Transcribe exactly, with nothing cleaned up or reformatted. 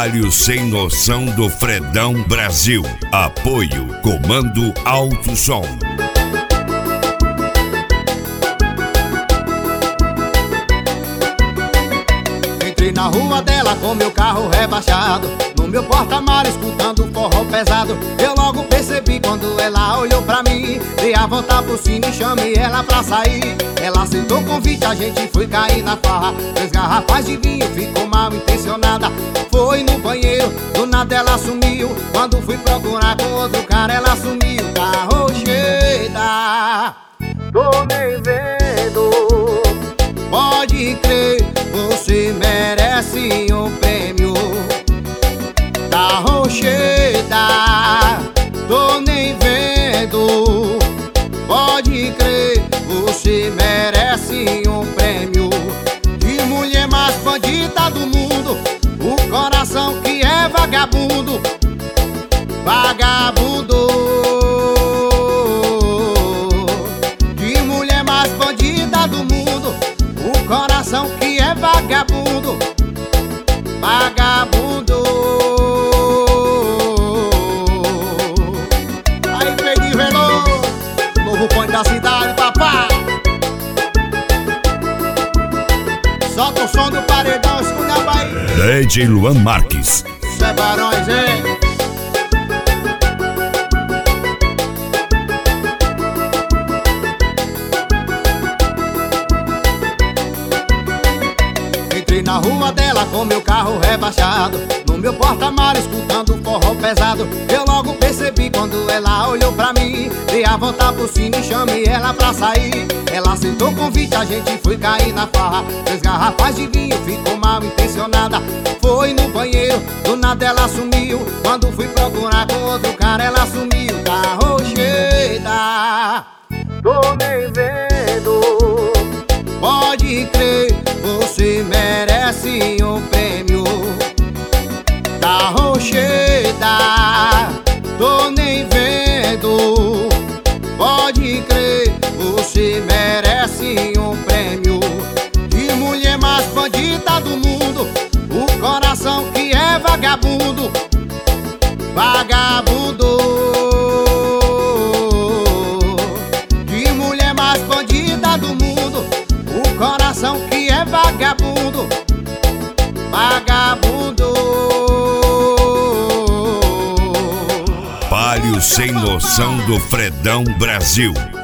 Palio Sem Noção do Fredão Brasil. Apoio Comando Alto Som. Entrei na rua dela com meu carro rebaixado, no meu porta-malas escutando forró pesado. Eu logo percebi quando ela olhou pra mim, dei a volta por cima e chamei ela pra sair. Ela aceitou o convite, a gente foi cair na farra. Três garrafas de vinho, ficou mal intencionada. Foi no banheiro, do nada ela sumiu. Quando fui procurar com outro cara, ela sumiu. Carro cheia, tô nem vendo. Pode crer, você merece um prêmio. Tá rocheda, tô nem vendo. Pode crer, você merece um prêmio. De mulher mais bandida do mundo, o coração que é vagabundo. Vagabundo. De mulher mais bandida do mundo, o coração que é vagabundo. Vagabundo. Aí, Pedro Renault, novo ponto da cidade, papai. Solta o som do paredão, escuta a Bahia. D J Luan Marques. Isso é Barões, hein? Entrei na rua dela com meu carro rebaixado, no meu porta-malas escutando forró pesado. Eu logo percebi quando ela olhou pra mim, dei a volta por cima e chamei ela pra sair. Ela aceitou o convite, a gente foi cair na farra. Três garrafas de vinho, ficou mal intencionada. Foi no banheiro, do nada ela sumiu. Quando fui procurar com outro cara, ela sumiu. Carro cheia, tô nem vendo. Pode crer, você merece um prêmio. Tá rocheda, tô nem vendo. Pode crer, você merece um prêmio. De mulher mais bandida do mundo, o coração que é vagabundo. Vagabundo. De mulher mais bandida do mundo, o coração que é vagabundo. Vagabundo. Palio Sem Noção do Fredão Brasil.